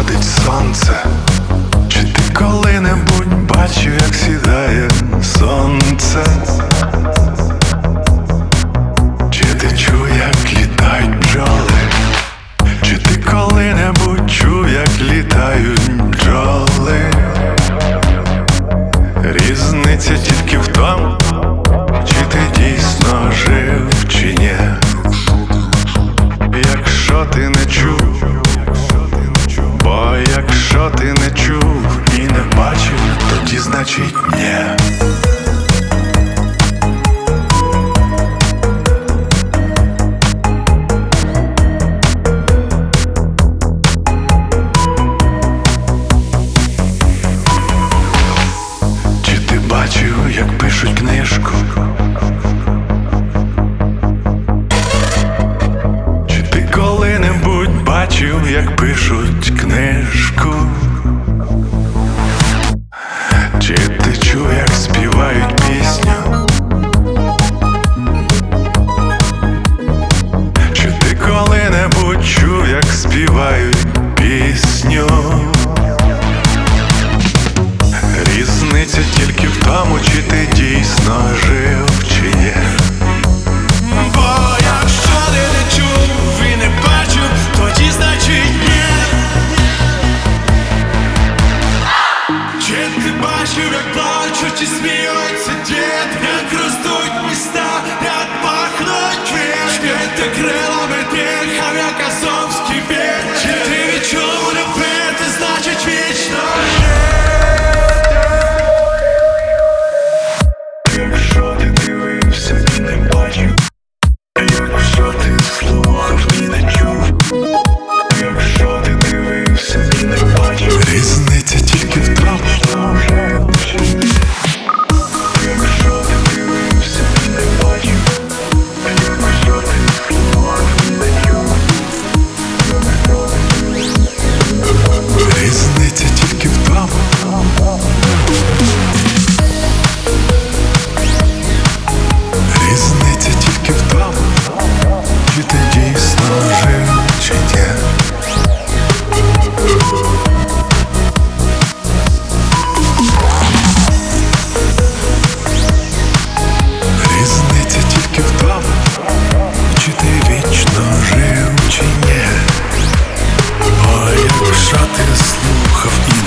сходить сонце? Чи ти коли-небудь бачив, як сідає сонце? Чи ти чув, як літають бджоли? Чи ти коли-небудь чув, як літають бджоли? Різниця тільки в тому, чи ти дійсно жив, чи ні. Якщо ти не чув, бо якщо ти не чув і не бачив, тоді значить ні. Чи ти бачив, як пишуть книжку? Чи ти коли-небудь бачив, як пишуть книжку? Чи ти чув, як співають пісню? Чи ти коли-небудь чув, як співають пісню? Різниця тільки в тому, чи ти дійсно жив, чи ні. Бо якщо ти не чув і не бачив, тоді значить ні. Чи ти бачив, як плачуть і сміються діти, як ростуть міста, як пахнуть квіти? Чи ти крилами дихав, як азовський вітер? Чи ти відчув не пити, значить вічно жити? Якщо ти дивився і не бачив, якщо ти слухав і не чув, якщо ти дивився і не бачив, різниця тільки в тому. Якщо ти дивився і не бачив, якщо ти слухав і не чув, різниця тільки в тому. Різниця тільки в тому, чи ти дійсно жив, чи ні. Різниця тільки в тому, чи ти вічно жив, чи ні. Бо якщо ти слухав і